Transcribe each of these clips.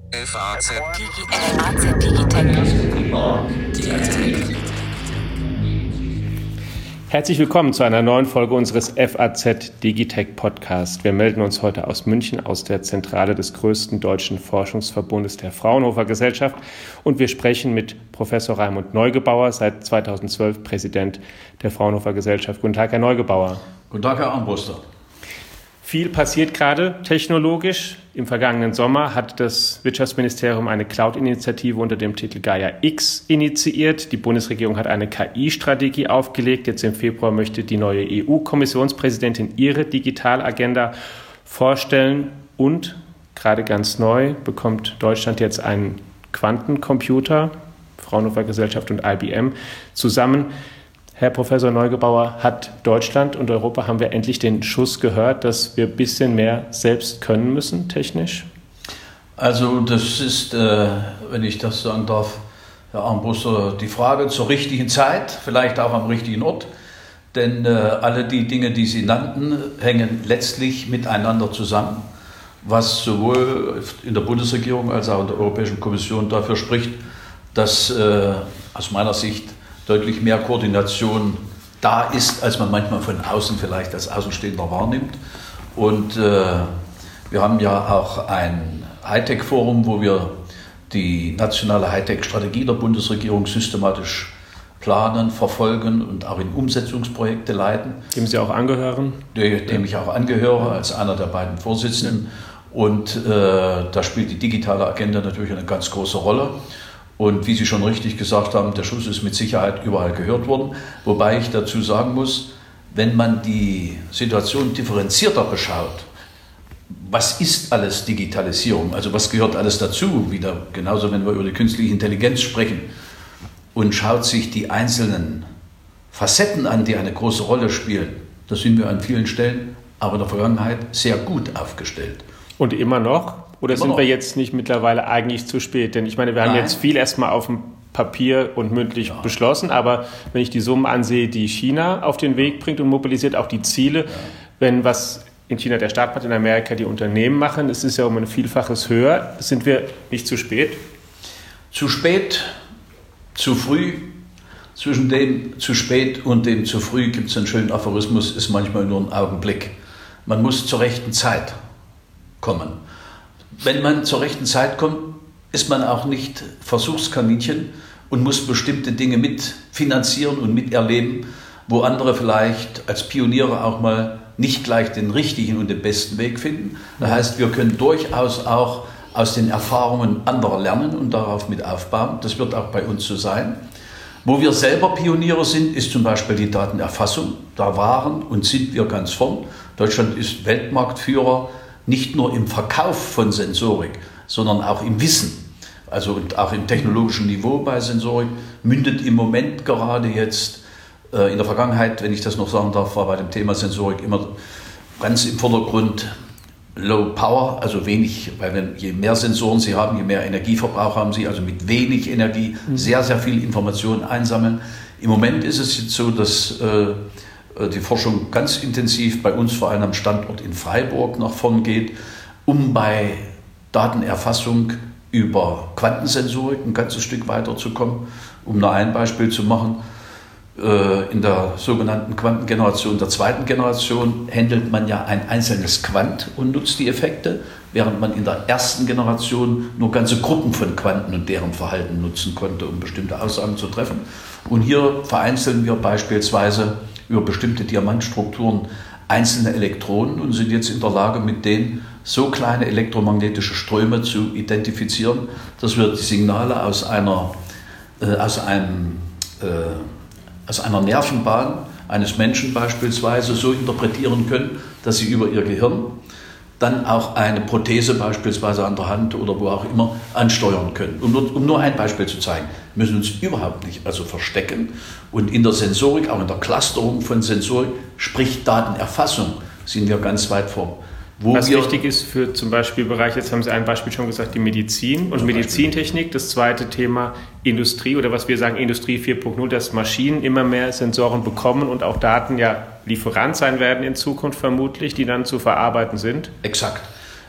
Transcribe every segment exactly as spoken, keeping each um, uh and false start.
F A Z Digitech. Herzlich willkommen zu einer neuen Folge unseres F A Z Digitech Podcast. Wir melden uns heute aus München, aus der Zentrale des größten deutschen Forschungsverbundes der Fraunhofer Gesellschaft. Und wir sprechen mit Professor Raimund Neugebauer, seit zweitausendzwölf Präsident der Fraunhofer Gesellschaft. Guten Tag, Herr Neugebauer. Guten Tag, Herr Armbruster. Viel passiert gerade technologisch. Im vergangenen Sommer hat das Wirtschaftsministerium eine Cloud-Initiative unter dem Titel Gaia X initiiert. Die Bundesregierung hat eine K I-Strategie aufgelegt. Jetzt im Februar möchte die neue E U-Kommissionspräsidentin ihre Digitalagenda vorstellen. Und gerade ganz neu bekommt Deutschland jetzt einen Quantencomputer, Fraunhofer Gesellschaft und I B M zusammen. Herr Professor Neugebauer, hat Deutschland und Europa, haben wir endlich den Schuss gehört, dass wir ein bisschen mehr selbst können müssen, technisch? Also das ist, äh, wenn ich das sagen darf, Herr Armbruster, die Frage zur richtigen Zeit, vielleicht auch am richtigen Ort. Denn äh, alle die Dinge, die Sie nannten, hängen letztlich miteinander zusammen, was sowohl in der Bundesregierung als auch in der Europäischen Kommission dafür spricht, dass äh, aus meiner Sicht deutlich mehr Koordination da ist, als man manchmal von außen vielleicht als Außenstehender wahrnimmt. Und äh, wir haben ja auch ein Hightech-Forum, wo wir die nationale Hightech-Strategie der Bundesregierung systematisch planen, verfolgen und auch in Umsetzungsprojekte leiten. Dem Sie auch angehören? Dem, dem ich auch angehöre, als einer der beiden Vorsitzenden. Und äh, da spielt die digitale Agenda natürlich eine ganz große Rolle. Und wie Sie schon richtig gesagt haben, der Schuss ist mit Sicherheit überall gehört worden. Wobei ich dazu sagen muss, wenn man die Situation differenzierter beschaut, was ist alles Digitalisierung? Also was gehört alles dazu? Wieder genauso, wenn wir über die künstliche Intelligenz sprechen und schaut sich die einzelnen Facetten an, die eine große Rolle spielen, da sind wir an vielen Stellen, aber in der Vergangenheit sehr gut aufgestellt. Und immer noch? Oder Immer sind noch. wir jetzt nicht mittlerweile eigentlich zu spät? Denn ich meine, wir haben Nein. jetzt viel erstmal auf dem Papier und mündlich Ja. beschlossen, aber wenn ich die Summen ansehe, die China auf den Weg bringt und mobilisiert, auch die Ziele, ja. wenn was in China der Staat macht, in Amerika die Unternehmen machen, es ist ja um ein Vielfaches höher, sind wir nicht zu spät? Zu spät, zu früh, zwischen dem zu spät und dem zu früh gibt es einen schönen Aphorismus, ist manchmal nur ein Augenblick. Man muss zur rechten Zeit kommen. Wenn man zur rechten Zeit kommt, ist man auch nicht Versuchskaninchen und muss bestimmte Dinge mitfinanzieren und miterleben, wo andere vielleicht als Pioniere auch mal nicht gleich den richtigen und den besten Weg finden. Das heißt, wir können durchaus auch aus den Erfahrungen anderer lernen und darauf mit aufbauen. Das wird auch bei uns so sein. Wo wir selber Pioniere sind, ist zum Beispiel die Datenerfassung. Da waren und sind wir ganz vorn. Deutschland ist Weltmarktführer, nicht nur im Verkauf von Sensorik, sondern auch im Wissen, also und auch im technologischen Niveau bei Sensorik, mündet im Moment gerade jetzt, äh, in der Vergangenheit, wenn ich das noch sagen darf, war bei dem Thema Sensorik immer ganz im Vordergrund Low Power, also wenig, weil wenn, je mehr Sensoren Sie haben, je mehr Energieverbrauch haben Sie, also mit wenig Energie sehr, sehr viel Informationen einsammeln. Im Moment ist es jetzt so, dass äh, die Forschung ganz intensiv bei uns vor allem am Standort in Freiburg nach vorn geht, um bei Datenerfassung über Quantensensorik ein ganzes Stück weiterzukommen. Um nur ein Beispiel zu machen, in der sogenannten Quantengeneration, der zweiten Generation, handelt man ja ein einzelnes Quant und nutzt die Effekte, während man in der ersten Generation nur ganze Gruppen von Quanten und deren Verhalten nutzen konnte, um bestimmte Aussagen zu treffen. Und hier vereinzeln wir beispielsweise über bestimmte Diamantstrukturen einzelne Elektronen und sind jetzt in der Lage, mit denen so kleine elektromagnetische Ströme zu identifizieren, dass wir die Signale aus einer, äh, aus einem, äh, aus einer Nervenbahn eines Menschen beispielsweise so interpretieren können, dass sie über ihr Gehirn dann auch eine Prothese beispielsweise an der Hand oder wo auch immer ansteuern können. Um nur, um nur ein Beispiel zu zeigen, wir müssen uns überhaupt nicht also verstecken. Und in der Sensorik, auch in der Clusterung von Sensorik, sprich Datenerfassung, sind wir ganz weit vorn. Wo Was wichtig ist für zum Beispiel Bereich, jetzt haben Sie ein Beispiel schon gesagt, die Medizin und Medizintechnik. Das zweite Thema Industrie oder was wir sagen Industrie vier Punkt null, dass Maschinen immer mehr Sensoren bekommen und auch Daten ja Lieferant sein werden in Zukunft vermutlich, die dann zu verarbeiten sind. Exakt.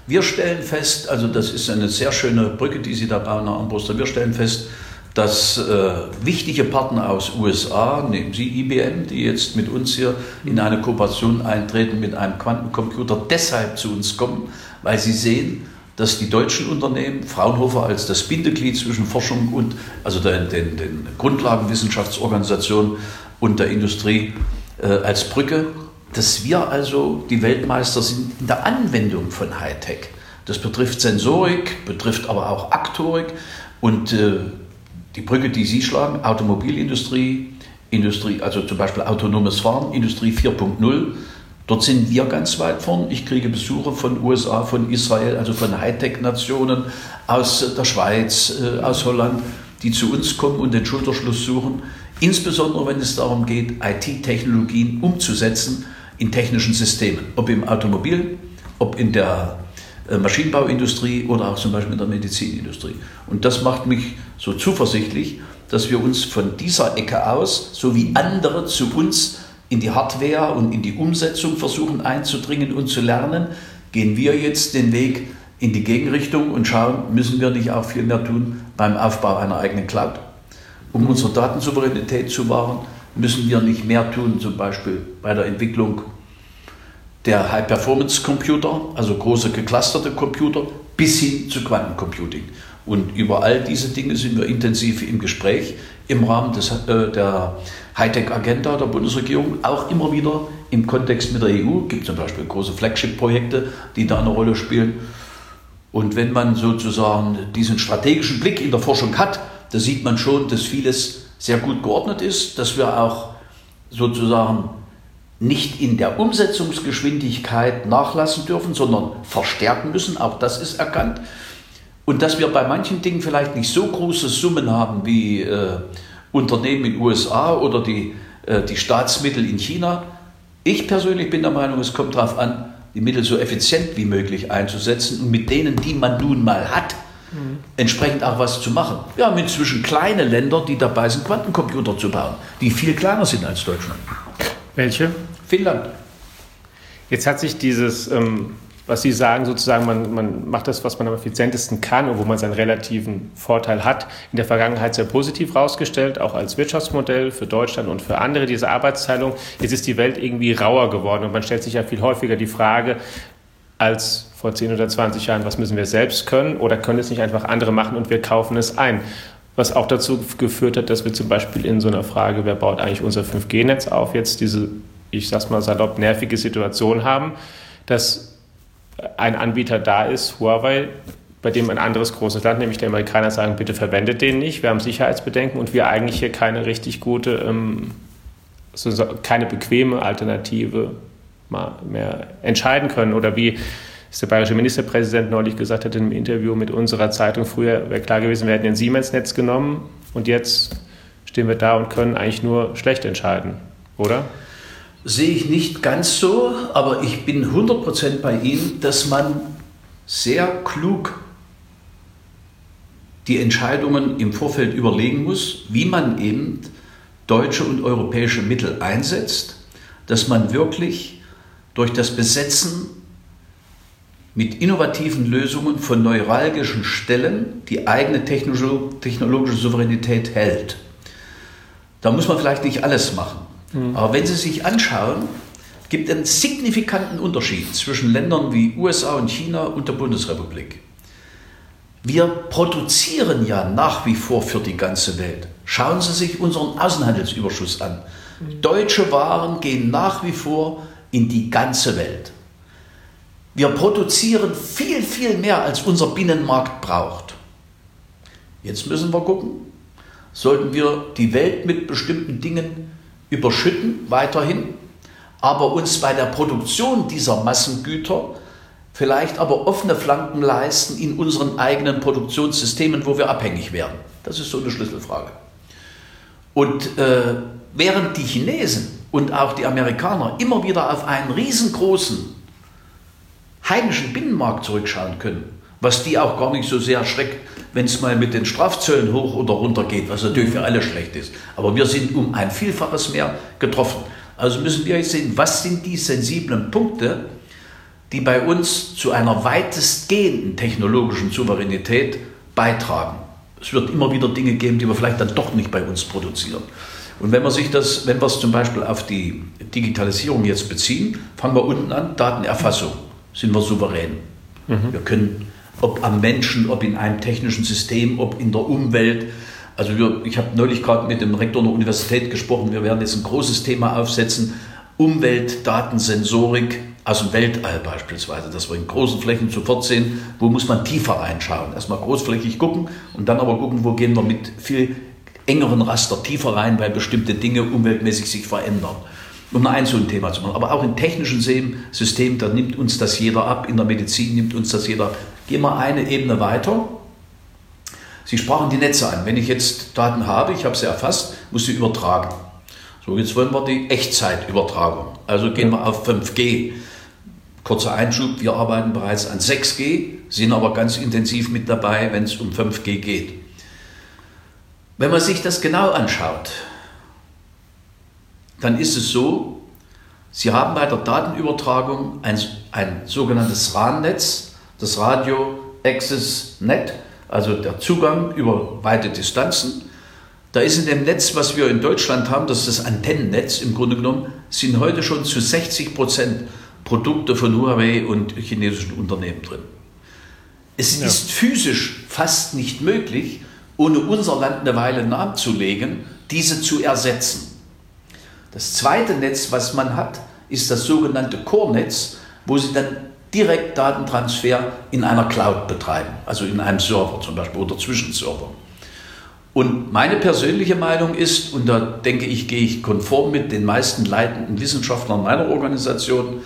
Wir stellen fest, also das ist eine sehr schöne Brücke, die Sie da bauen, Herr Armbruster, wir stellen fest, dass äh, wichtige Partner aus U S A, nehmen Sie I B M, die jetzt mit uns hier in eine Kooperation eintreten mit einem Quantencomputer, deshalb zu uns kommen, weil sie sehen, dass die deutschen Unternehmen, Fraunhofer als das Bindeglied zwischen Forschung und, also den, den, den Grundlagenwissenschaftsorganisationen und der Industrie äh, als Brücke, dass wir also die Weltmeister sind in der Anwendung von Hightech. Das betrifft Sensorik, betrifft aber auch Aktorik und äh, die Brücke, die Sie schlagen, Automobilindustrie, Industrie, also zum Beispiel autonomes Fahren, Industrie vier Punkt null, dort sind wir ganz weit vorn. Ich kriege Besuche von U S A, von Israel, also von Hightech-Nationen, aus der Schweiz, äh, aus Holland, die zu uns kommen und den Schulterschluss suchen, insbesondere wenn es darum geht, I T-Technologien umzusetzen in technischen Systemen, ob im Automobil, ob in der äh, Maschinenbauindustrie oder auch zum Beispiel in der Medizinindustrie. Und das macht mich so zuversichtlich, dass wir uns von dieser Ecke aus, so wie andere zu uns in die Hardware und in die Umsetzung versuchen einzudringen und zu lernen, gehen wir jetzt den Weg in die Gegenrichtung und schauen, müssen wir nicht auch viel mehr tun beim Aufbau einer eigenen Cloud. Um unsere Datensouveränität zu wahren, müssen wir nicht mehr tun, zum Beispiel bei der Entwicklung der High-Performance-Computer, also große geclusterte Computer, bis hin zu Quantencomputing. Und über all diese Dinge sind wir intensiv im Gespräch im Rahmen des, äh, der Hightech-Agenda der Bundesregierung, auch immer wieder im Kontext mit der E U. Es gibt zum Beispiel große Flagship-Projekte, die da eine Rolle spielen. Und wenn man sozusagen diesen strategischen Blick in der Forschung hat, da sieht man schon, dass vieles sehr gut geordnet ist, dass wir auch sozusagen nicht in der Umsetzungsgeschwindigkeit nachlassen dürfen, sondern verstärken müssen, auch das ist erkannt. Und dass wir bei manchen Dingen vielleicht nicht so große Summen haben wie äh, Unternehmen in den U S A oder die, äh, die Staatsmittel in China. Ich persönlich bin der Meinung, es kommt darauf an, die Mittel so effizient wie möglich einzusetzen und mit denen, die man nun mal hat, mhm. entsprechend auch was zu machen. Wir haben inzwischen kleine Länder, die dabei sind, Quantencomputer zu bauen, die viel kleiner sind als Deutschland. Welche? Finnland. Jetzt hat sich dieses, ähm, was Sie sagen, sozusagen, man, man macht das, was man am effizientesten kann und wo man seinen relativen Vorteil hat, in der Vergangenheit sehr positiv rausgestellt, auch als Wirtschaftsmodell für Deutschland und für andere, diese Arbeitsteilung. Jetzt ist die Welt irgendwie rauer geworden und man stellt sich ja viel häufiger die Frage, als vor zehn oder zwanzig Jahren, was müssen wir selbst können oder können es nicht einfach andere machen und wir kaufen es ein? Was auch dazu geführt hat, dass wir zum Beispiel in so einer Frage, wer baut eigentlich unser fünf G Netz auf, jetzt diese, ich sag's mal salopp, nervige Situation haben, dass ein Anbieter da ist, Huawei, bei dem ein anderes großes Land, nämlich die Amerikaner, sagen, bitte verwendet den nicht, wir haben Sicherheitsbedenken und wir eigentlich hier keine richtig gute, ähm, so, keine bequeme Alternative mal mehr entscheiden können. Oder wie es der bayerische Ministerpräsident neulich gesagt hat in einem Interview mit unserer Zeitung, früher wäre klar gewesen, wir hätten den Siemens-Netz genommen und jetzt stehen wir da und können eigentlich nur schlecht entscheiden, oder? Sehe ich nicht ganz so, aber ich bin hundert Prozent bei Ihnen, dass man sehr klug die Entscheidungen im Vorfeld überlegen muss, wie man eben deutsche und europäische Mittel einsetzt, dass man wirklich durch das Besetzen mit innovativen Lösungen von neuralgischen Stellen die eigene technologische Souveränität hält. Da muss man vielleicht nicht alles machen. Mhm. Aber wenn Sie sich anschauen, gibt es einen signifikanten Unterschied zwischen Ländern wie U S A und China und der Bundesrepublik. Wir produzieren ja nach wie vor für die ganze Welt. Schauen Sie sich unseren Außenhandelsüberschuss an. Mhm. Deutsche Waren gehen nach wie vor in die ganze Welt. Wir produzieren viel, viel mehr, als unser Binnenmarkt braucht. Jetzt müssen wir gucken, sollten wir die Welt mit bestimmten Dingen überschütten, weiterhin, aber uns bei der Produktion dieser Massengüter vielleicht aber offene Flanken leisten in unseren eigenen Produktionssystemen, wo wir abhängig werden. Das ist so eine Schlüsselfrage. Und äh, während die Chinesen und auch die Amerikaner immer wieder auf einen riesengroßen heimischen Binnenmarkt zurückschauen können, was die auch gar nicht so sehr erschreckt, wenn es mal mit den Strafzöllen hoch oder runter geht, was natürlich für alle schlecht ist. Aber wir sind um ein Vielfaches mehr getroffen. Also müssen wir jetzt sehen, was sind die sensiblen Punkte, die bei uns zu einer weitestgehenden technologischen Souveränität beitragen. Es wird immer wieder Dinge geben, die wir vielleicht dann doch nicht bei uns produzieren. Und wenn wir sich das, wenn wir es zum Beispiel auf die Digitalisierung jetzt beziehen, fangen wir unten an, Datenerfassung, sind wir souverän. Mhm. Wir können, ob am Menschen, ob in einem technischen System, ob in der Umwelt. Also wir, ich habe neulich gerade mit dem Rektor der Universität gesprochen, wir werden jetzt ein großes Thema aufsetzen, Umweltdatensensorik aus dem Weltall beispielsweise, dass wir in großen Flächen sofort sehen, wo muss man tiefer reinschauen. Erstmal großflächig gucken und dann aber gucken, wo gehen wir mit viel engeren Raster tiefer rein, weil bestimmte Dinge umweltmäßig sich verändern. Um ein so ein Thema zu machen. Aber auch im technischen System, da nimmt uns das jeder ab, in der Medizin nimmt uns das jeder ab. Gehen wir eine Ebene weiter. Sie sprachen die Netze an. Wenn ich jetzt Daten habe, ich habe sie erfasst, muss sie übertragen. So, jetzt wollen wir die Echtzeitübertragung. Also gehen wir auf fünf G. Kurzer Einschub, wir arbeiten bereits an sechs G, sind aber ganz intensiv mit dabei, wenn es um fünf G geht. Wenn man sich das genau anschaut, dann ist es so, Sie haben bei der Datenübertragung ein, ein sogenanntes R A N-Netz, das Radio Access Net, also der Zugang über weite Distanzen. Da ist in dem Netz, was wir in Deutschland haben, das ist das Antennennetz im Grunde genommen, sind heute schon zu sechzig Prozent Produkte von Huawei und chinesischen Unternehmen drin. Es ja. ist physisch fast nicht möglich, ohne unser Land eine Weile nachzulegen, diese zu ersetzen. Das zweite Netz, was man hat, ist das sogenannte Core-Netz, wo Sie dann direkt Datentransfer in einer Cloud betreiben, also in einem Server zum Beispiel oder Zwischenserver. Und meine persönliche Meinung ist, und da denke ich, gehe ich konform mit den meisten leitenden Wissenschaftlern meiner Organisation,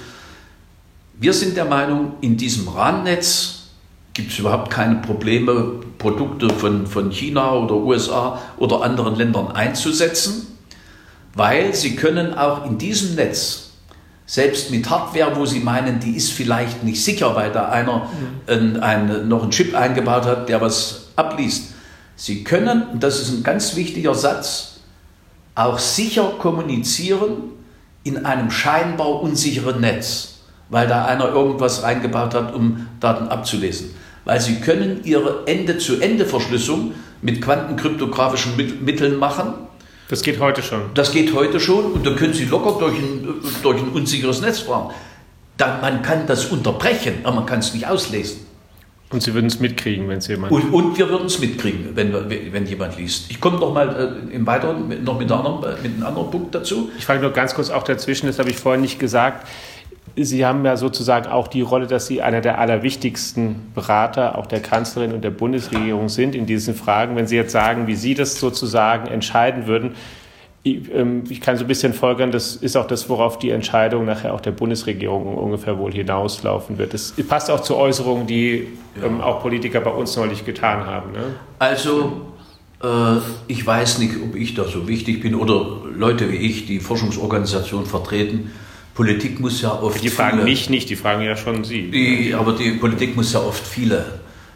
wir sind der Meinung, in diesem R A N-Netz gibt es überhaupt keine Probleme, Produkte von, von China oder U S A oder anderen Ländern einzusetzen, weil sie können auch in diesem Netz, selbst mit Hardware, wo sie meinen, die ist vielleicht nicht sicher, weil da einer ein, ein, noch einen Chip eingebaut hat, der was abliest. Sie können, und das ist ein ganz wichtiger Satz, auch sicher kommunizieren in einem scheinbar unsicheren Netz, weil da einer irgendwas reingebaut hat, um Daten abzulesen. Weil sie können ihre Ende-zu-Ende-Verschlüsselung mit quantenkryptografischen Mitteln machen. Das geht heute schon. Das geht heute schon und da können Sie locker durch ein, durch ein unsicheres Netz fahren. Dann, man kann das unterbrechen, aber man kann es nicht auslesen. Und Sie würden es mitkriegen, wenn es jemand... Und, und wir würden es mitkriegen, wenn, wenn jemand liest. Ich komme noch mal äh, im Weiteren noch mit, anderen, mit einem anderen Punkt dazu. Ich frage nur ganz kurz auch dazwischen, das habe ich vorhin nicht gesagt. Sie haben ja sozusagen auch die Rolle, dass Sie einer der allerwichtigsten Berater auch der Kanzlerin und der Bundesregierung sind in diesen Fragen. Wenn Sie jetzt sagen, wie Sie das sozusagen entscheiden würden, ich, ähm, ich kann so ein bisschen folgern, das ist auch das, worauf die Entscheidung nachher auch der Bundesregierung ungefähr wohl hinauslaufen wird. Das passt auch zu Äußerungen, die ja. ähm, auch Politiker bei uns neulich getan haben. Ne? Also äh, ich weiß nicht, ob ich da so wichtig bin oder Leute wie ich, die Forschungsorganisationen vertreten. Politik muss ja oft... Die fragen viele, mich nicht, die fragen ja schon Sie. Die, aber die Politik muss ja oft viele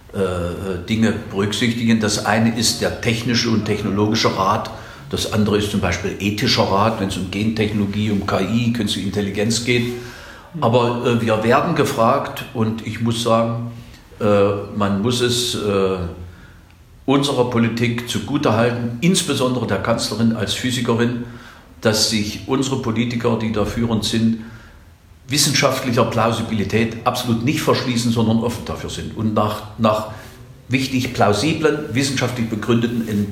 äh, Dinge berücksichtigen. Das eine ist der technische und technologische Rat. Das andere ist zum Beispiel ethischer Rat, wenn es um Gentechnologie, um K I, künstliche Intelligenz geht. Aber äh, wir werden gefragt und ich muss sagen, äh, man muss es äh, unserer Politik zugutehalten, insbesondere der Kanzlerin als Physikerin, dass sich unsere Politiker, die da führend sind, wissenschaftlicher Plausibilität absolut nicht verschließen, sondern offen dafür sind und nach, nach wichtig plausiblen, wissenschaftlich begründeten Ent-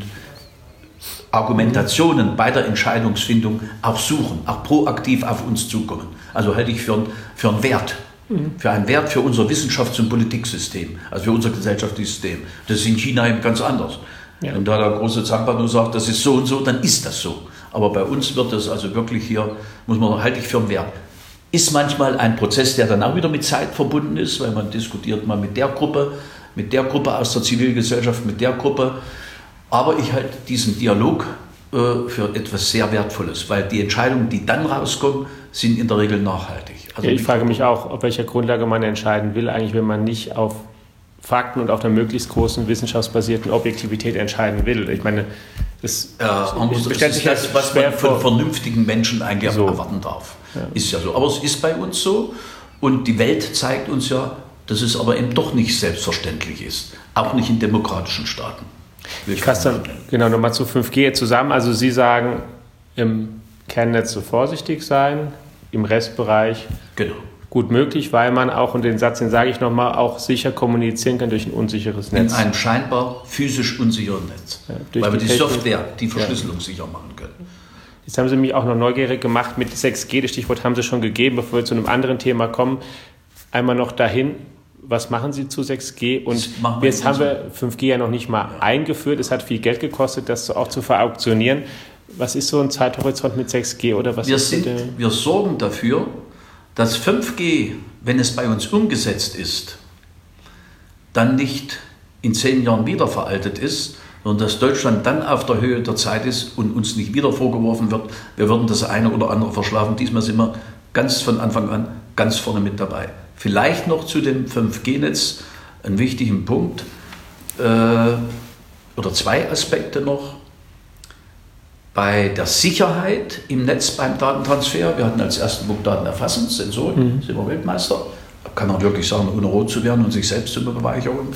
Argumentationen bei der Entscheidungsfindung auch suchen, auch proaktiv auf uns zukommen. Also halte ich für, für einen Wert, mhm. für einen Wert für unser Wissenschafts- und Politiksystem, also für unser gesellschaftliches System. Das ist in China eben ganz anders. Ja. Wenn da der große Zampano sagt, das ist so und so, dann ist das so. Aber bei uns wird das also wirklich hier, muss man, halte ich für einen Wert. Ist manchmal ein Prozess, der dann auch wieder mit Zeit verbunden ist, weil man diskutiert mal mit der Gruppe, mit der Gruppe aus der Zivilgesellschaft, mit der Gruppe. Aber ich halte diesen Dialog äh, für etwas sehr Wertvolles, weil die Entscheidungen, die dann rauskommen, sind in der Regel nachhaltig. Also ja, ich frage mich auch, auf welcher Grundlage man entscheiden will, eigentlich, wenn man nicht auf Fakten und auf einer möglichst großen wissenschaftsbasierten Objektivität entscheiden will. Ich meine, das, ja, das bestellt sich das, was man von vernünftigen Menschen eigentlich so erwarten darf. Ja. Ist ja so. Aber es ist bei uns so. Und die Welt zeigt uns ja, dass es aber eben doch nicht selbstverständlich ist. Auch nicht in demokratischen Staaten. Ich fasse dann genau nochmal zu fünf G zusammen. Also Sie sagen, im Kernnetz so vorsichtig sein, im Restbereich genau. gut möglich, weil man auch, und den Satz, den sage ich nochmal, auch sicher kommunizieren kann durch ein unsicheres Netz. In einem scheinbar physisch unsicheren Netz. Ja, weil wir die die Technik, Software, die Verschlüsselung ja. sicher machen können. Jetzt haben Sie mich auch noch neugierig gemacht mit sechs G. Das Stichwort haben Sie schon gegeben, bevor wir zu einem anderen Thema kommen. Einmal noch dahin. Was machen Sie zu sechs G? Und jetzt haben wir fünf G ja noch nicht mal ja. eingeführt. Es hat viel Geld gekostet, das auch zu verauktionieren. Was ist so ein Zeithorizont mit sechs G? Oder was wir, ist sind, wir sorgen dafür, dass fünf G, wenn es bei uns umgesetzt ist, dann nicht in zehn Jahren wieder veraltet ist, sondern dass Deutschland dann auf der Höhe der Zeit ist und uns nicht wieder vorgeworfen wird, wir würden das eine oder andere verschlafen. Diesmal sind wir ganz von Anfang an ganz vorne mit dabei. Vielleicht noch zu dem fünf G Netz einen wichtigen Punkt äh, oder zwei Aspekte noch. Bei der Sicherheit im Netz beim Datentransfer, wir hatten als ersten Punkt Daten erfassen, Sensorik, mhm. sind wir Weltmeister. Da kann man wirklich sagen, ohne rot zu werden und sich selbst zu beweihräuchern.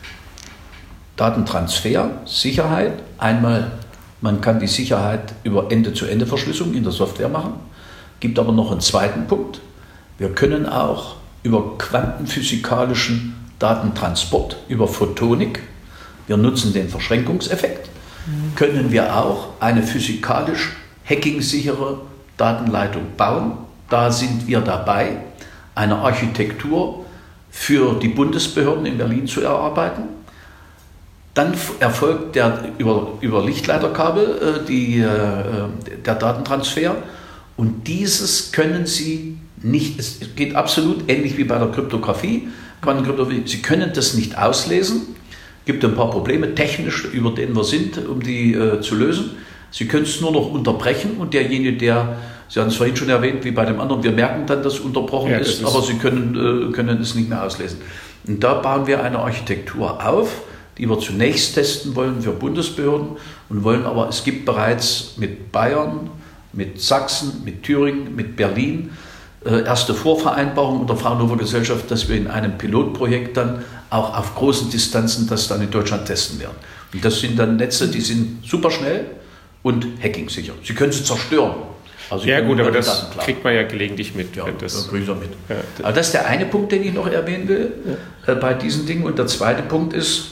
Datentransfer, Sicherheit. Einmal, man kann die Sicherheit über Ende-zu-Ende-Verschlüsselung in der Software machen. Gibt aber noch einen zweiten Punkt. Wir können auch über quantenphysikalischen Datentransport, über Photonik, wir nutzen den Verschränkungseffekt, mhm. können wir auch eine physikalisch hackingsichere Datenleitung bauen. Da sind wir dabei, eine Architektur für die Bundesbehörden in Berlin zu erarbeiten. Dann erfolgt der über, über Lichtleiterkabel äh, die, äh, der Datentransfer und dieses können Sie nicht, es geht absolut ähnlich wie bei der Kryptographie, Quantenkryptographie. Sie können das nicht auslesen. Es gibt ein paar Probleme technisch, über denen wir sind, um die äh, zu lösen. Sie können es nur noch unterbrechen und derjenige, der, Sie haben es vorhin schon erwähnt, wie bei dem anderen, wir merken dann, dass unterbrochen ja, das ist, ist, aber Sie können, äh, können es nicht mehr auslesen. Und da bauen wir eine Architektur auf, die wir zunächst testen wollen für Bundesbehörden und wollen aber, es gibt bereits mit Bayern, mit Sachsen, mit Thüringen, mit Berlin äh, erste Vorvereinbarungen unter Fraunhofer Gesellschaft, dass wir in einem Pilotprojekt dann auch auf großen Distanzen das dann in Deutschland testen werden. Und das sind dann Netze, die sind super schnell und hackingsicher. Sie können sie zerstören. Also ja gut, aber das kriegt man ja gelegentlich mit. Ja, das, das kriegt er mit. Ja, das, aber das ist der eine Punkt, den ich noch erwähnen will ja. äh, bei diesen Dingen. Und der zweite Punkt ist,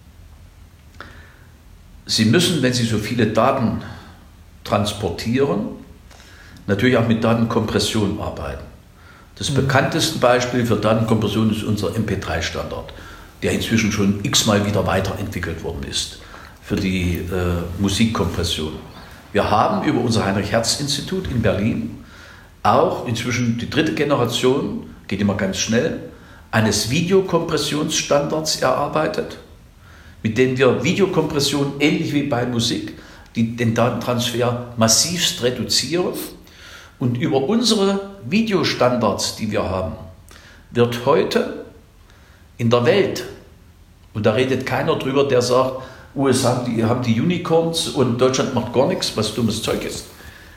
Sie müssen, wenn Sie so viele Daten transportieren, natürlich auch mit Datenkompression arbeiten. Das mhm. bekannteste Beispiel für Datenkompression ist unser M P drei Standard, der inzwischen schon x-mal wieder weiterentwickelt worden ist für die äh, Musikkompression. Wir haben über unser Heinrich-Hertz-Institut in Berlin auch inzwischen die dritte Generation, geht immer ganz schnell, eines Videokompressionsstandards erarbeitet, mit denen wir Videokompression ähnlich wie bei Musik die, den Datentransfer massivst reduzieren. Und über unsere Videostandards, die wir haben, wird heute in der Welt, und da redet keiner drüber, der sagt, U S A die haben die Unicorns und Deutschland macht gar nichts, was dummes Zeug ist.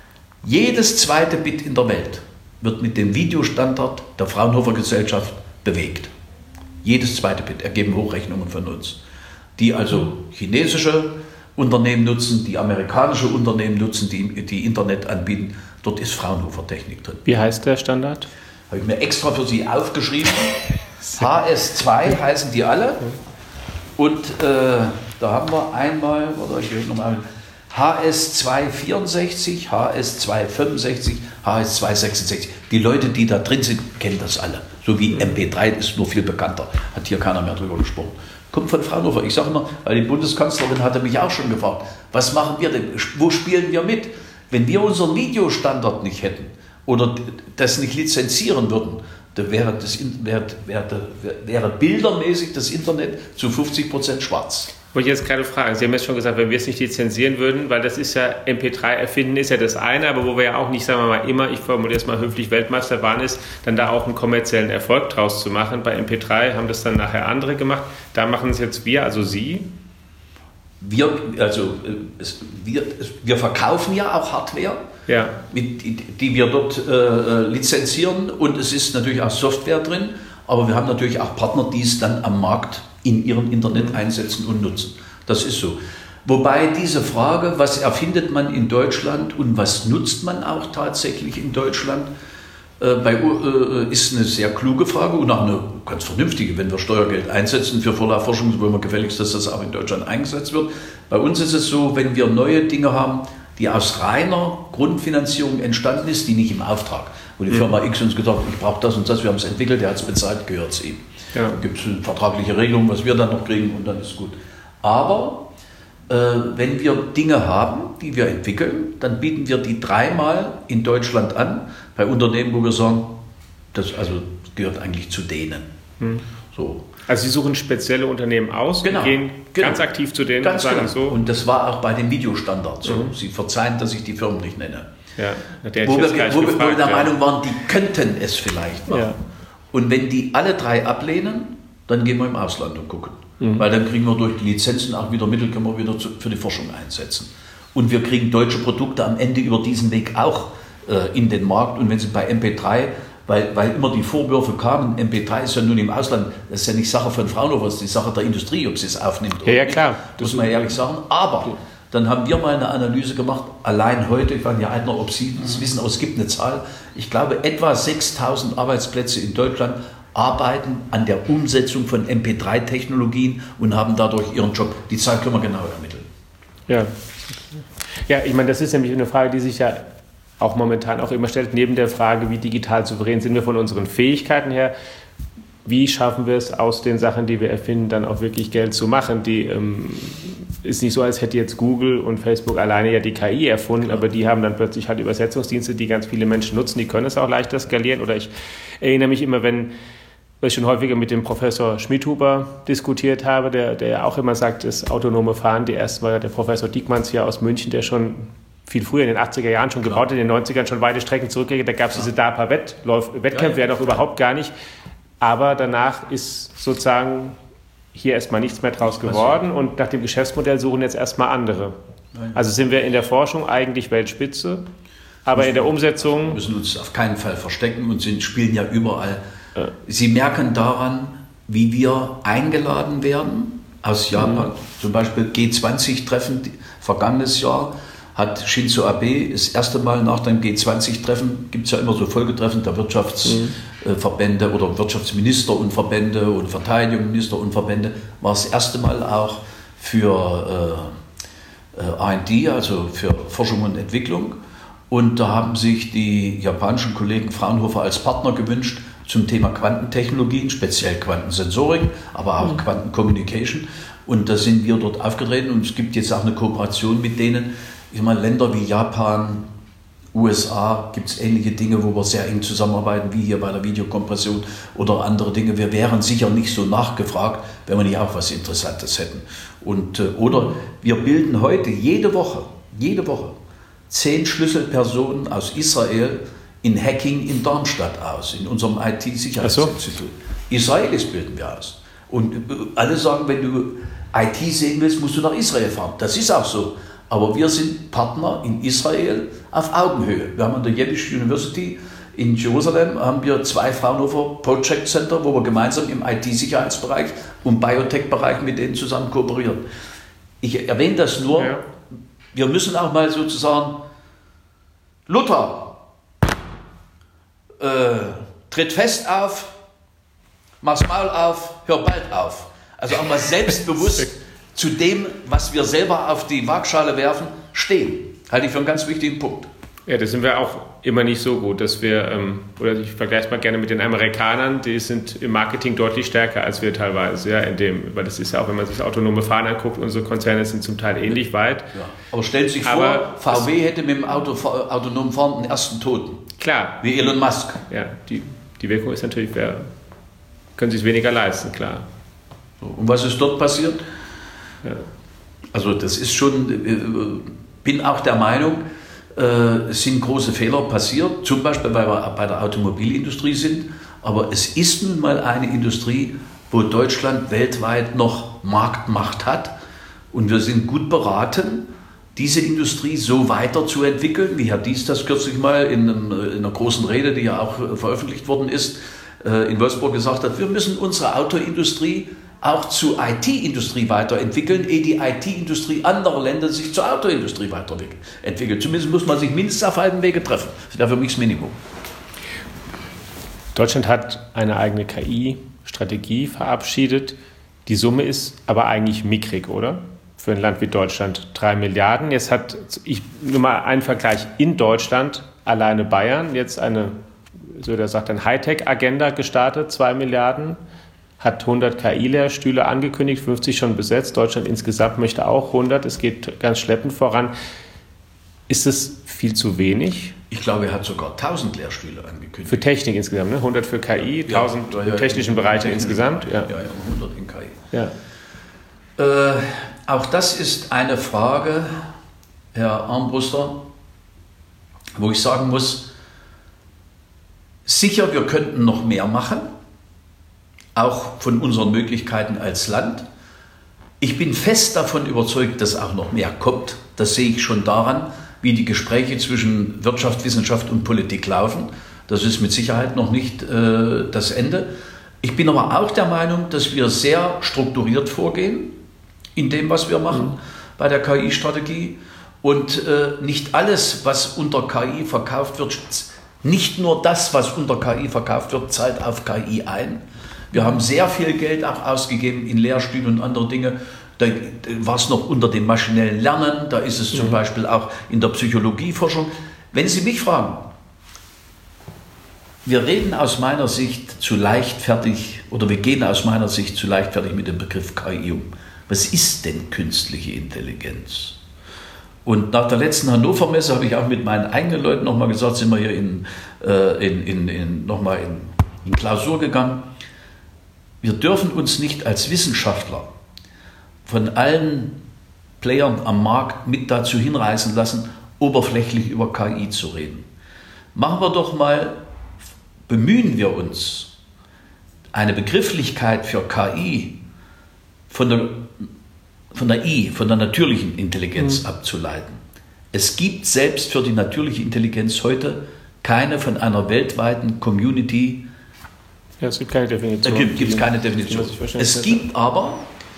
Jedes zweite Bit in der Welt wird mit dem Videostandard der Fraunhofer Gesellschaft bewegt. Jedes zweite Bit ergeben Hochrechnungen von uns, die also chinesische Unternehmen nutzen, die amerikanische Unternehmen nutzen, die, die Internet anbieten. Dort ist Fraunhofer Technik drin. Wie heißt der Standard? Habe ich mir extra für Sie aufgeschrieben. H S zwei heißen die alle. Und äh, da haben wir einmal, oder ich will nochmal, H S zwei vierundsechzig, H S zwei fünfundsechzig, H S zwei sechsundsechzig. Die Leute, die da drin sind, kennen das alle. So wie M P drei ist nur viel bekannter. Hat hier keiner mehr drüber gesprochen. Kommt von Fraunhofer. Ich sage immer, weil die Bundeskanzlerin hatte mich auch schon gefragt, was machen wir denn? Wo spielen wir mit? Wenn wir unseren Videostandard nicht hätten oder das nicht lizenzieren würden, dann wäre, das, wäre, wäre, wäre bildermäßig das Internet zu fünfzig Prozent schwarz. Wollte ich jetzt gerade fragen, Sie haben jetzt schon gesagt, wenn wir es nicht lizenzieren würden, weil das ist ja, M P drei erfinden ist ja das eine, aber wo wir ja auch nicht, sagen wir mal, immer, ich formuliere es mal höflich, Weltmeister waren, ist, dann da auch einen kommerziellen Erfolg draus zu machen. Bei M P drei haben das dann nachher andere gemacht, da machen es jetzt wir, also Sie. Wir, also, es, wir, wir verkaufen ja auch Hardware ja. mit, die, die wir dort äh, lizenzieren. Und es ist natürlich auch Software drin, aber wir haben natürlich auch Partner, die es dann am Markt in ihrem Internet einsetzen und nutzen. Das ist so. Wobei diese Frage, was erfindet man in Deutschland und was nutzt man auch tatsächlich in Deutschland, äh, bei, äh, ist eine sehr kluge Frage und auch eine ganz vernünftige. Wenn wir Steuergeld einsetzen für Vorlaufforschung, wollen wir gefälligst, dass das auch in Deutschland eingesetzt wird. Bei uns ist es so, wenn wir neue Dinge haben, die aus reiner Grundfinanzierung entstanden ist, die nicht im Auftrag, wo die Firma X uns gesagt hat, ich brauche das und das, wir haben es entwickelt, der hat es bezahlt, gehört es ihm. Ja. Da gibt es eine vertragliche Regelung, was wir dann noch kriegen und dann ist gut. Aber äh, wenn wir Dinge haben, die wir entwickeln, dann bieten wir die dreimal in Deutschland an, bei Unternehmen, wo wir sagen, das also gehört eigentlich zu denen. Hm. So. Also Sie suchen spezielle Unternehmen aus genau, und gehen genau. ganz aktiv zu denen ganz und sagen genau. so. Und das war auch bei den Videostandards so. Mhm. Sie verzeihen, dass ich die Firmen nicht nenne. Ja, der wo, wir, wir, wo, gefragt, wo wir der ja. Meinung waren, die könnten es vielleicht machen. Ja. Und wenn die alle drei ablehnen, dann gehen wir im Ausland und gucken. Mhm. Weil dann kriegen wir durch die Lizenzen auch wieder Mittel, können wir wieder zu, für die Forschung einsetzen. Und wir kriegen deutsche Produkte am Ende über diesen Weg auch äh, in den Markt. Und wenn sie bei M P drei, weil, weil immer die Vorwürfe kamen, M P drei ist ja nun im Ausland, das ist ja nicht Sache von Fraunhofer, das ist die Sache der Industrie, ob sie es aufnimmt Ja, oder ja, nicht. klar. Muss man ehrlich sagen. Aber ja. Dann haben wir mal eine Analyse gemacht, allein heute, ich weiß nicht, ob Sie das wissen, aber es gibt eine Zahl, ich glaube etwa sechstausend Arbeitsplätze in Deutschland arbeiten an der Umsetzung von M P drei Technologien und haben dadurch ihren Job. Die Zahl können wir genau ermitteln. Ja, ja, ich meine, das ist nämlich eine Frage, die sich ja auch momentan auch immer stellt, neben der Frage, wie digital souverän sind wir von unseren Fähigkeiten her, wie schaffen wir es aus den Sachen, die wir erfinden, dann auch wirklich Geld zu machen. Die ähm, ist nicht so, als hätte jetzt Google und Facebook alleine ja die K I erfunden, aber die haben dann plötzlich halt Übersetzungsdienste, die ganz viele Menschen nutzen, die können es auch leichter skalieren. Oder ich erinnere mich immer, wenn ich schon häufiger mit dem Professor Schmidhuber diskutiert habe, der, der auch immer sagt, das autonome Fahren, die erste war der Professor Diekmanns hier aus München, der schon viel früher in den achtziger Jahren schon gebaut hat, in den neunzigern schon weite Strecken zurückgegangen, da gab es diese DARPA-Wettkämpfe, Wettkämpfe ja, ja noch überhaupt gar nicht. Aber danach ist sozusagen hier erstmal nichts mehr draus geworden und nach dem Geschäftsmodell suchen jetzt erstmal andere. Also sind wir in der Forschung eigentlich Weltspitze, aber in der Umsetzung... Wir müssen uns auf keinen Fall verstecken und sind, spielen ja überall. Ja. Sie merken daran, wie wir eingeladen werden aus Japan. Mhm. Zum Beispiel G zwanzig Treffen vergangenes Jahr hat Shinzo Abe das erste Mal nach dem G zwanzig Treffen, gibt es ja immer so Folgetreffen der Wirtschaftsverbände mhm. oder Wirtschaftsminister und Verbände und Verteidigungsminister und Verbände, war das erste Mal auch für äh, R und D, also für Forschung und Entwicklung. Und da haben sich die japanischen Kollegen Fraunhofer als Partner gewünscht zum Thema Quantentechnologien, speziell Quantensensorik, aber auch mhm. Quantencommunication. Und da sind wir dort aufgetreten und es gibt jetzt auch eine Kooperation mit denen. Ich meine, Länder wie Japan, U S A, gibt es ähnliche Dinge, wo wir sehr eng zusammenarbeiten, wie hier bei der Videokompression oder andere Dinge. Wir wären sicher nicht so nachgefragt, wenn wir nicht auch was Interessantes hätten. Und, oder wir bilden heute jede Woche, jede Woche zehn Schlüsselpersonen aus Israel in Hacking in Darmstadt aus, in unserem I T-Sicherheitsinstitut. So. Israelis bilden wir aus. Und alle sagen, wenn du I T sehen willst, musst du nach Israel fahren. Das ist auch so. Aber wir sind Partner in Israel auf Augenhöhe. Wir haben an der Yiddish University in Jerusalem haben wir zwei Fraunhofer Project Center, wo wir gemeinsam im I T-Sicherheitsbereich und Biotech-Bereich mit denen zusammen kooperieren. Ich erwähne das nur, ja. Wir müssen auch mal sozusagen, Luther, äh, tritt fest auf, mach's Maul auf, hör bald auf. Also auch mal selbstbewusst zu dem, was wir selber auf die Waagschale werfen, stehen. Halte ich für einen ganz wichtigen Punkt. Ja, da sind wir auch immer nicht so gut, dass wir, ähm, oder ich vergleiche es mal gerne mit den Amerikanern, die sind im Marketing deutlich stärker als wir teilweise, ja, in dem, weil das ist ja auch, wenn man sich das autonome Fahren anguckt, unsere Konzerne sind zum Teil ähnlich weit. Ja. Aber stellen Sie sich Aber vor, V W hätte mit dem Auto, autonomen Fahren den ersten Toten. Klar. Wie Elon Musk. Ja, die, die Wirkung ist natürlich, wer, können Sie es weniger leisten, klar. So, und was ist dort passiert? Ja. Also das ist schon, bin auch der Meinung, es sind große Fehler passiert, zum Beispiel weil wir bei der Automobilindustrie sind, aber es ist nun mal eine Industrie, wo Deutschland weltweit noch Marktmacht hat und wir sind gut beraten, diese Industrie so weiterzuentwickeln, wie Herr Dies das kürzlich mal in, einem, in einer großen Rede, die ja auch veröffentlicht worden ist, in Wolfsburg gesagt hat, wir müssen unsere Autoindustrie auch zur I T-Industrie weiterentwickeln, ehe die I T-Industrie anderer Länder sich zur Autoindustrie weiterentwickelt. Zumindest muss man sich mindestens auf halbem Wege treffen. Das wäre für mich das Minimum. Deutschland hat eine eigene K I-Strategie verabschiedet. Die Summe ist aber eigentlich mickrig, oder? Für ein Land wie Deutschland drei Milliarden. Jetzt hat, ich nur mal einen Vergleich, in Deutschland alleine Bayern jetzt eine, so der sagt, eine Hightech-Agenda gestartet, zwei Milliarden, hat hundert K I-Lehrstühle angekündigt, fünfzig schon besetzt. Deutschland insgesamt möchte auch hundert. Es geht ganz schleppend voran. Ist es viel zu wenig? Ich glaube, er hat sogar tausend Lehrstühle angekündigt. Für Technik insgesamt, ne? hundert für K I, tausend ja, im ja, technischen ja, Bereich ja, insgesamt. Ja, ja, ja, hundert in K I. Ja. Äh, auch das ist eine Frage, Herr Armbruster, wo ich sagen muss, sicher, wir könnten noch mehr machen, auch von unseren Möglichkeiten als Land. Ich bin fest davon überzeugt, dass auch noch mehr kommt. Das sehe ich schon daran, wie die Gespräche zwischen Wirtschaft, Wissenschaft und Politik laufen. Das ist mit Sicherheit noch nicht äh, das Ende. Ich bin aber auch der Meinung, dass wir sehr strukturiert vorgehen in dem, was wir machen mhm. bei der K I-Strategie. Und äh, nicht alles, was unter K I verkauft wird, nicht nur das, was unter K I verkauft wird, zahlt auf K I ein. Wir haben sehr viel Geld auch ausgegeben in Lehrstühle und andere Dinge. Da war es noch unter dem maschinellen Lernen, da ist es zum mhm. Beispiel auch in der Psychologieforschung. Wenn Sie mich fragen, wir reden aus meiner Sicht zu leichtfertig, oder wir gehen aus meiner Sicht zu leichtfertig mit dem Begriff K I um. Was ist denn künstliche Intelligenz? Und nach der letzten Hannover-Messe habe ich auch mit meinen eigenen Leuten nochmal gesagt, sind wir hier in, äh, in, in, in, nochmal in, in Klausur gegangen. Wir dürfen uns nicht als Wissenschaftler von allen Playern am Markt mit dazu hinreißen lassen, oberflächlich über K I zu reden. Machen wir doch mal, bemühen wir uns, eine Begrifflichkeit für K I von der, von der I, von der natürlichen Intelligenz mhm. abzuleiten. Es gibt selbst für die natürliche Intelligenz heute keine von einer weltweiten Community. Ja, es gibt keine Definition. Da gibt es keine Definition. Es gibt aber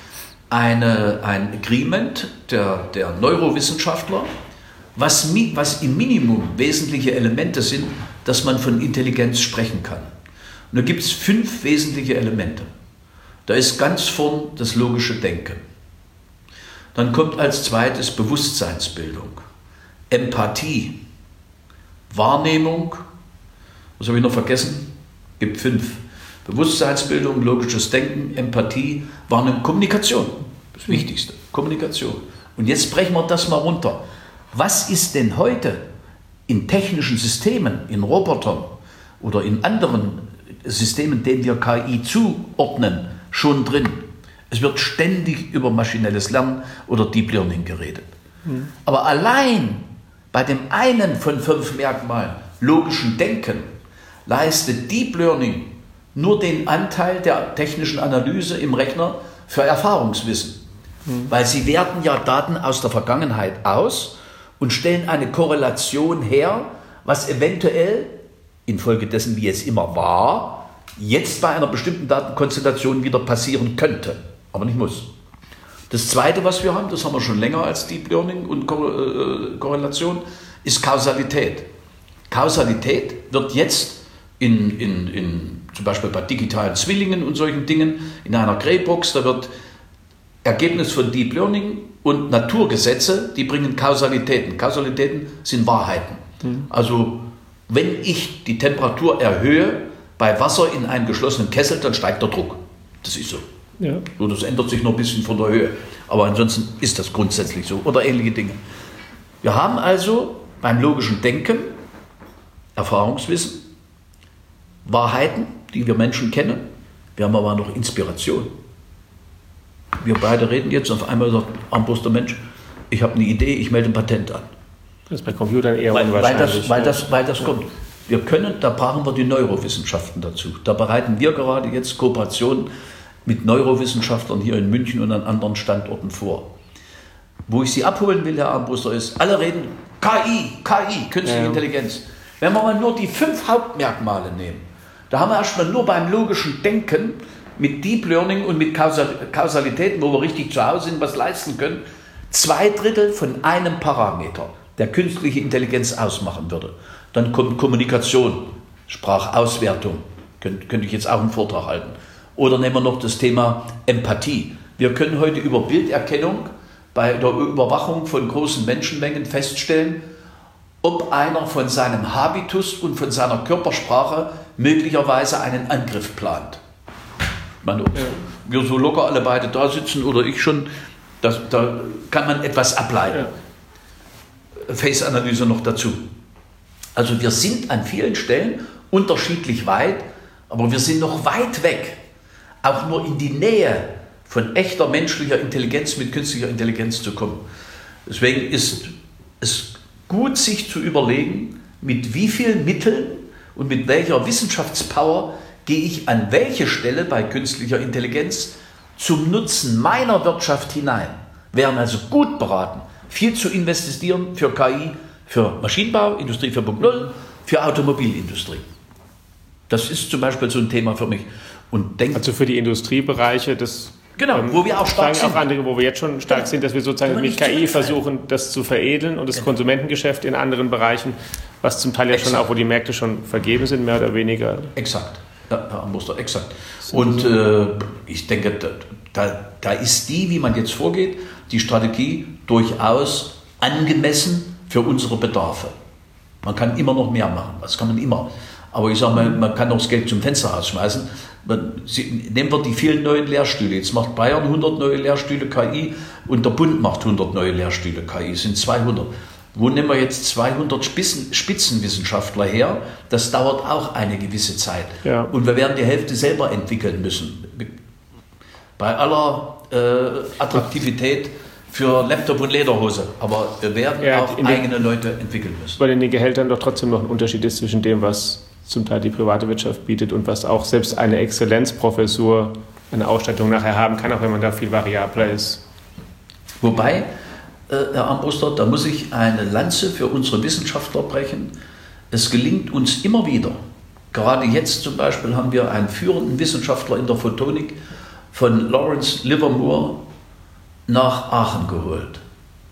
eine, ein Agreement der, der Neurowissenschaftler, was, was im Minimum wesentliche Elemente sind, dass man von Intelligenz sprechen kann. Und da gibt es fünf wesentliche Elemente. Da ist ganz vorn das logische Denken. Dann kommt als zweites Bewusstseinsbildung, Empathie, Wahrnehmung, was habe ich noch vergessen? Gibt fünf. Bewusstseinsbildung, logisches Denken, Empathie, Wahrnehmung, Kommunikation. Das Wichtigste, Kommunikation. Und jetzt brechen wir das mal runter. Was ist denn heute in technischen Systemen, in Robotern oder in anderen Systemen, denen wir K I zuordnen, schon drin? Es wird ständig über maschinelles Lernen oder Deep Learning geredet. Mhm. Aber allein bei dem einen von fünf Merkmalen, logischen Denken, leistet Deep Learning nur den Anteil der technischen Analyse im Rechner für Erfahrungswissen. Mhm. Weil sie werten ja Daten aus der Vergangenheit aus und stellen eine Korrelation her, was eventuell, infolgedessen wie es immer war, jetzt bei einer bestimmten Datenkonstellation wieder passieren könnte, aber nicht muss. Das Zweite, was wir haben, das haben wir schon länger als Deep Learning und Korrelation, ist Kausalität. Kausalität wird jetzt in, in, in, zum Beispiel bei digitalen Zwillingen und solchen Dingen, in einer Greybox, da wird Ergebnis von Deep Learning und Naturgesetze, die bringen Kausalitäten. Kausalitäten sind Wahrheiten. Mhm. Also wenn ich die Temperatur erhöhe bei Wasser in einem geschlossenen Kessel, dann steigt der Druck. Das ist so. Ja. So, das ändert sich noch ein bisschen von der Höhe. Aber ansonsten ist das grundsätzlich so. Oder ähnliche Dinge. Wir haben also beim logischen Denken Erfahrungswissen, Wahrheiten, die wir Menschen kennen. Wir haben aber noch Inspiration. Wir beide reden jetzt und auf einmal sagt Armbruster, Mensch, ich habe eine Idee, ich melde ein Patent an. Das ist bei Computern eher weil, unwahrscheinlich. Weil das, weil das, weil das kommt. Wir können, da brauchen wir die Neurowissenschaften dazu. Da bereiten wir gerade jetzt Kooperationen mit Neurowissenschaftlern hier in München und an anderen Standorten vor. Wo ich Sie abholen will, Herr Armbruster, ist, alle reden K I, K I, Künstliche Ja. Intelligenz. Wenn wir mal nur die fünf Hauptmerkmale nehmen, da haben wir erstmal nur beim logischen Denken mit Deep Learning und mit Kausal- Kausalitäten, wo wir richtig zu Hause sind, was leisten können, zwei Drittel von einem Parameter, der künstliche Intelligenz ausmachen würde. Dann kommt Kommunikation, Sprachauswertung, Könnt, könnte ich jetzt auch einen Vortrag halten. Oder nehmen wir noch das Thema Empathie. Wir können heute über Bilderkennung bei der Überwachung von großen Menschenmengen feststellen, ob einer von seinem Habitus und von seiner Körpersprache möglicherweise einen Angriff plant. Ich meine, ob wir so locker alle beide da sitzen oder ich schon, das, da kann man etwas ableiten. Ja. Face-Analyse noch dazu. Also wir sind an vielen Stellen unterschiedlich weit, aber wir sind noch weit weg, auch nur in die Nähe von echter menschlicher Intelligenz mit künstlicher Intelligenz zu kommen. Deswegen ist es gut, sich zu überlegen, mit wie vielen Mitteln und mit welcher Wissenschaftspower gehe ich an welche Stelle bei künstlicher Intelligenz zum Nutzen meiner Wirtschaft hinein. Wir wären also gut beraten, viel zu investieren für K I, für Maschinenbau, Industrie vier Punkt null, für Automobilindustrie. Das ist zum Beispiel so ein Thema für mich. Und denk, Also für die Industriebereiche, das genau, ähm, wo wir auch stark sagen sind. auch andere, wo wir jetzt schon stark Genau. sind, dass wir sozusagen Aber mit nicht K I zurückfallen. versuchen, das zu veredeln und das Genau. Konsumentengeschäft in anderen Bereichen, was zum Teil ja schon Exakt. auch, wo die Märkte schon vergeben sind, mehr oder weniger. Exakt, ja, Herr Armbruster, exakt. Und äh, ich denke, da, da, da ist die, wie man jetzt vorgeht, die Strategie durchaus angemessen für unsere Bedarfe. Man kann immer noch mehr machen, das kann man immer. Aber ich sage mal, man kann auch das Geld zum Fenster rausschmeißen. Man, Sie, nehmen wir die vielen neuen Lehrstühle. Jetzt macht Bayern hundert neue Lehrstühle K I und der Bund macht hundert neue Lehrstühle K I. Es sind zweihundert. Wo nehmen wir jetzt zweihundert Spitzen, Spitzenwissenschaftler her? Das dauert auch eine gewisse Zeit. Ja. Und wir werden die Hälfte selber entwickeln müssen. Bei aller äh, Attraktivität für Laptop und Lederhose. Aber wir werden Ja, auch in den- eigene Leute entwickeln müssen. Weil in den Gehältern doch trotzdem noch ein Unterschied ist zwischen dem, was zum Teil die private Wirtschaft bietet und was auch selbst eine Exzellenzprofessur, eine Ausstattung nachher haben kann, auch wenn man da viel variabler ist. Wobei, äh, Herr Armbruster, da muss ich eine Lanze für unsere Wissenschaftler brechen. Es gelingt uns immer wieder. Gerade jetzt zum Beispiel haben wir einen führenden Wissenschaftler in der Photonik von Lawrence Livermore nach Aachen geholt.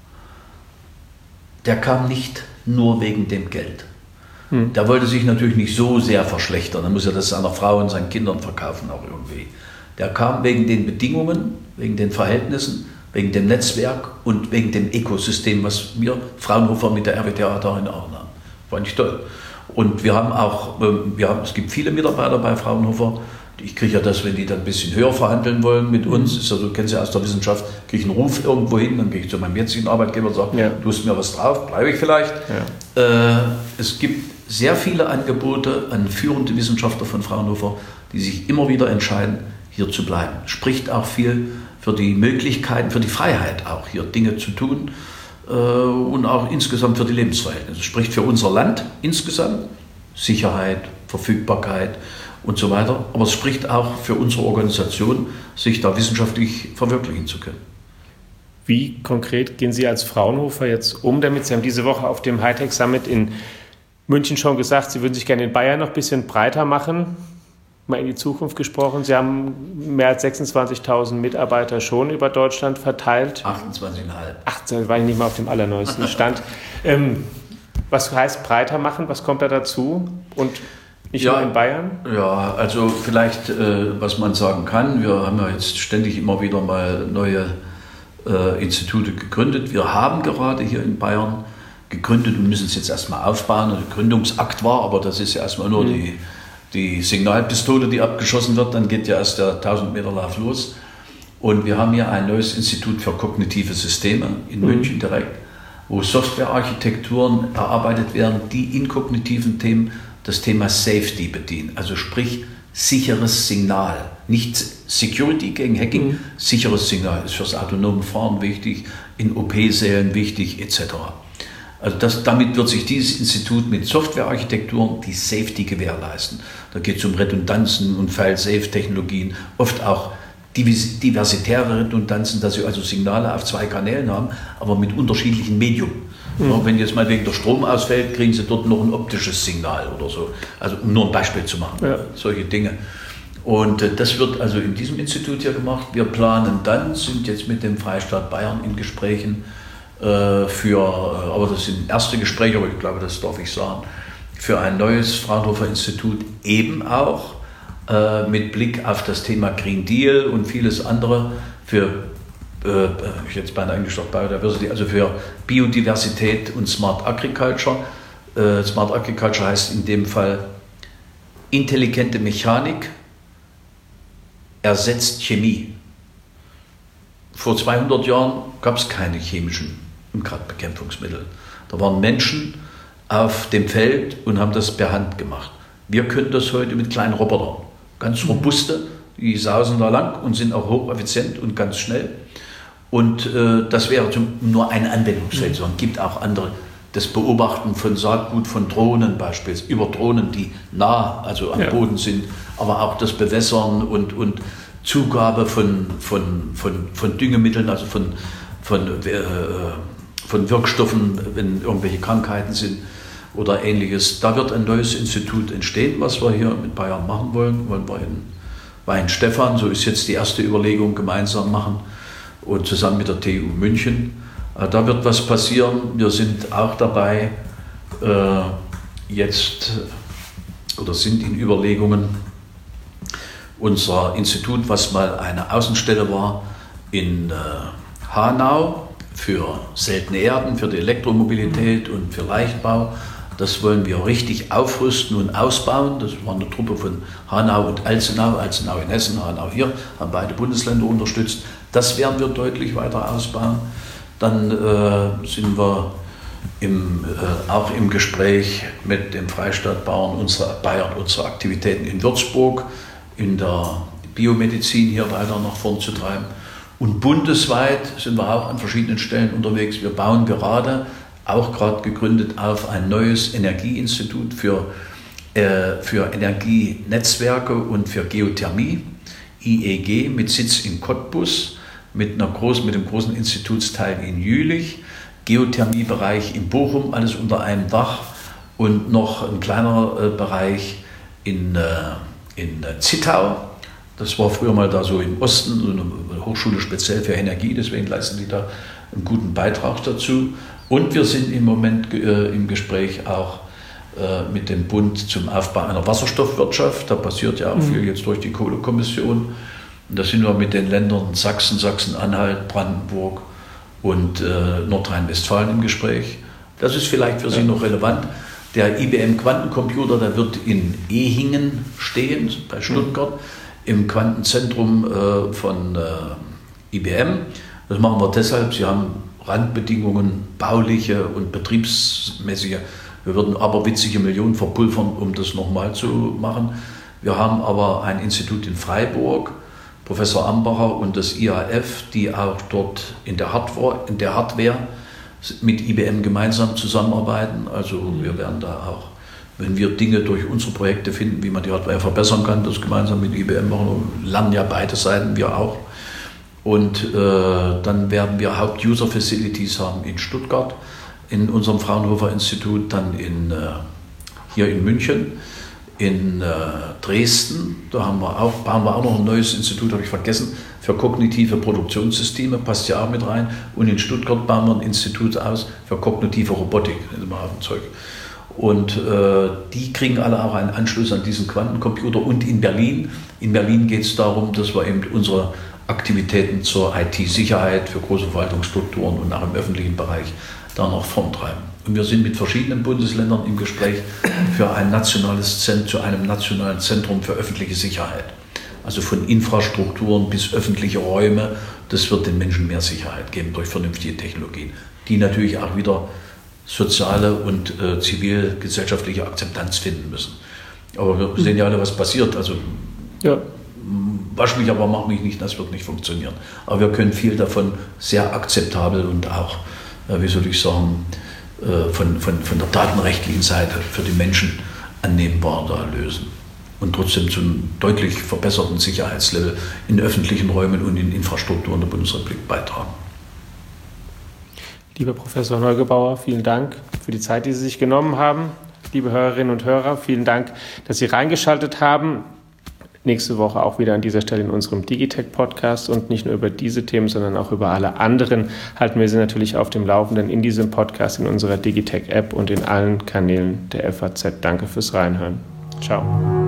Der kam nicht nur wegen dem Geld. Hm. Der wollte sich natürlich nicht so sehr verschlechtern. Er muss ja das seiner Frau und seinen Kindern verkaufen auch irgendwie. Der kam wegen den Bedingungen, wegen den Verhältnissen, wegen dem Netzwerk und wegen dem Ökosystem, was wir Fraunhofer mit der R W T H da in Aachen haben. Fand ich toll. Und wir haben auch, wir haben, es gibt viele Mitarbeiter bei Fraunhofer. Ich kriege ja das, wenn die dann ein bisschen höher verhandeln wollen mit uns, ist ja so, kennen Sie aus der Wissenschaft, kriege ich einen Ruf irgendwo hin, dann gehe ich zu meinem jetzigen Arbeitgeber und sage, Ja. du hast mir was drauf, bleibe ich vielleicht. Ja. Äh, es gibt sehr viele Angebote an führende Wissenschaftler von Fraunhofer, die sich immer wieder entscheiden, hier zu bleiben. Spricht auch viel für die Möglichkeiten, für die Freiheit auch, hier Dinge zu tun äh, und auch insgesamt für die Lebensverhältnisse. Spricht für unser Land insgesamt, Sicherheit, Verfügbarkeit und so weiter. Aber es spricht auch für unsere Organisation, sich da wissenschaftlich verwirklichen zu können. Wie konkret gehen Sie als Fraunhofer jetzt um damit? Sie haben diese Woche auf dem Hightech Summit in München schon gesagt, Sie würden sich gerne in Bayern noch ein bisschen breiter machen. Mal in die Zukunft gesprochen. Sie haben mehr als sechsundzwanzigtausend Mitarbeiter schon über Deutschland verteilt. achtundzwanzig Komma fünf. Ach, da war ich nicht mal auf dem allerneuesten Stand. ähm, was heißt breiter machen? Was kommt da dazu? Und nicht Ja, nur in Bayern? Ja, also vielleicht, äh, was man sagen kann, wir haben ja jetzt ständig immer wieder mal neue äh, Institute gegründet. Wir haben gerade hier in Bayern gegründet und müssen es jetzt erstmal aufbauen. Der Gründungsakt war, aber das ist ja erstmal nur mhm. die, die Signalpistole, die abgeschossen wird. Dann geht ja erst der tausend Meter Lauf los. Und wir haben hier ein neues Institut für kognitive Systeme in mhm. München direkt, wo Softwarearchitekturen erarbeitet werden, die in kognitiven Themen das Thema Safety bedienen. Also sprich, sicheres Signal. Nicht Security gegen Hacking, mhm. sicheres Signal ist fürs autonome Fahren wichtig, in O P-Sälen wichtig, et cetera. Also das, damit wird sich dieses Institut mit Softwarearchitekturen die Safety gewährleisten. Da geht es um Redundanzen und File-Safe-Technologien, oft auch diversitäre Redundanzen, dass sie also Signale auf zwei Kanälen haben, aber mit unterschiedlichem Medium. Mhm. Ja, wenn jetzt mal wegen der Strom ausfällt, kriegen sie dort noch ein optisches Signal oder so. Also um nur ein Beispiel zu machen, ja. Solche Dinge. Und äh, das wird also in diesem Institut hier gemacht. Wir planen dann, sind jetzt mit dem Freistaat Bayern in Gesprächen äh, für, äh, aber das sind erste Gespräche, aber ich glaube, das darf ich sagen, für ein neues Fraunhofer-Institut eben auch äh, mit Blick auf das Thema Green Deal und vieles andere für, äh, ich jetzt beinahe Englisch gesagt, Biodiversity, also für Biodiversität und Smart Agriculture. Äh, Smart Agriculture heißt in dem Fall intelligente Mechanik ersetzt Chemie. Vor zweihundert Jahren gab es keine chemischen Unkrautbekämpfungsmittel. Da waren Menschen auf dem Feld und haben das per Hand gemacht. Wir können das heute mit kleinen Robotern. Ganz robuste, die sausen da lang und sind auch hocheffizient und ganz schnell. Und äh, das wäre zum, nur ein Anwendungsfeld, sondern es gibt auch andere. Das Beobachten von Saatgut, von Drohnen beispielsweise, über Drohnen, die nah, also am ja. Boden sind, aber auch das Bewässern und, und Zugabe von, von, von, von Düngemitteln, also von, von, äh, von Wirkstoffen, wenn irgendwelche Krankheiten sind oder Ähnliches. Da wird ein neues Institut entstehen, was wir hier mit Bayern machen wollen. Wollen wir in Weihenstephan, so ist jetzt die erste Überlegung, gemeinsam machen und zusammen mit der T U München. Da wird was passieren. Wir sind auch dabei, äh, jetzt oder sind in Überlegungen, unser Institut, was mal eine Außenstelle war, in äh, Hanau für seltene Erden, für die Elektromobilität und für Leichtbau. Das wollen wir richtig aufrüsten und ausbauen. Das war eine Truppe von Hanau und Alzenau, Alzenau in Hessen, Hanau hier, haben beide Bundesländer unterstützt. Das werden wir deutlich weiter ausbauen. Dann äh, sind wir im, äh, auch im Gespräch mit dem Freistaat Bayern unsere, Bayern unsere Aktivitäten in Würzburg, in der Biomedizin hier weiter nach vorn zu treiben. Und bundesweit sind wir auch an verschiedenen Stellen unterwegs. Wir bauen gerade, auch gerade gegründet, auf ein neues Energieinstitut für, äh, für Energienetzwerke und für Geothermie, I E G, mit Sitz in Cottbus. Mit, einer großen, mit dem großen Institutsteil in Jülich, Geothermiebereich in Bochum, alles unter einem Dach und noch ein kleiner äh, Bereich in, äh, in äh, Zittau. Das war früher mal da so im Osten, so eine Hochschule speziell für Energie, deswegen leisten die da einen guten Beitrag dazu. Und wir sind im Moment äh, im Gespräch auch äh, mit dem Bund zum Aufbau einer Wasserstoffwirtschaft. Da passiert ja auch viel jetzt durch die Kohlekommission. Und da sind wir mit den Ländern Sachsen, Sachsen-Anhalt, Brandenburg und äh, Nordrhein-Westfalen im Gespräch. Das ist vielleicht für Sie noch relevant. Der I B M Quantencomputer, der wird in Ehingen stehen, bei Stuttgart, im Quantenzentrum äh, von äh, I B M. Das machen wir deshalb, Sie haben Randbedingungen, bauliche und betriebsmäßige. Wir würden aber witzige Millionen verpulvern, um das nochmal zu machen. Wir haben aber ein Institut in Freiburg, Professor Ambacher und das I A F, die auch dort in der Hardware, in der Hardware mit I B M gemeinsam zusammenarbeiten. Also wir werden da auch, wenn wir Dinge durch unsere Projekte finden, wie man die Hardware verbessern kann, das gemeinsam mit I B M machen. Und lernen ja beide Seiten, wir auch. Und äh, dann werden wir Haupt-User-Facilities haben in Stuttgart, in unserem Fraunhofer-Institut, dann in, äh, hier in München. In äh, Dresden, da haben wir auch, bauen wir auch noch ein neues Institut, habe ich vergessen, für kognitive Produktionssysteme, passt ja auch mit rein. Und in Stuttgart bauen wir ein Institut aus für kognitive Robotik, in dem Zeug. Und äh, die kriegen alle auch einen Anschluss an diesen Quantencomputer. Und in Berlin, in Berlin geht es darum, dass wir eben unsere Aktivitäten zur I T-Sicherheit für große Verwaltungsstrukturen und auch im öffentlichen Bereich da noch vorntreiben. Und wir sind mit verschiedenen Bundesländern im Gespräch für ein nationales Zentrum, zu einem nationalen Zentrum für öffentliche Sicherheit. Also von Infrastrukturen bis öffentliche Räume. Das wird den Menschen mehr Sicherheit geben durch vernünftige Technologien, die natürlich auch wieder soziale und äh, zivilgesellschaftliche Akzeptanz finden müssen. Aber wir sehen ja alle, was passiert. Also ja. Wasch mich, aber mach mich nicht, das wird nicht funktionieren. Aber wir können viel davon sehr akzeptabel und auch, äh, wie soll ich sagen, Von, von, von der datenrechtlichen Seite für die Menschen annehmbar da lösen. und trotzdem zu einem deutlich verbesserten Sicherheitslevel in öffentlichen Räumen und in Infrastruktur in der Bundesrepublik beitragen. Lieber Professor Neugebauer, vielen Dank für die Zeit, die Sie sich genommen haben. Liebe Hörerinnen und Hörer, vielen Dank, dass Sie reingeschaltet haben. Nächste Woche auch wieder an dieser Stelle in unserem Digitech-Podcast, und nicht nur über diese Themen, sondern auch über alle anderen halten wir Sie natürlich auf dem Laufenden in diesem Podcast, in unserer Digitech-App und in allen Kanälen der F A Z. Danke fürs Reinhören. Ciao.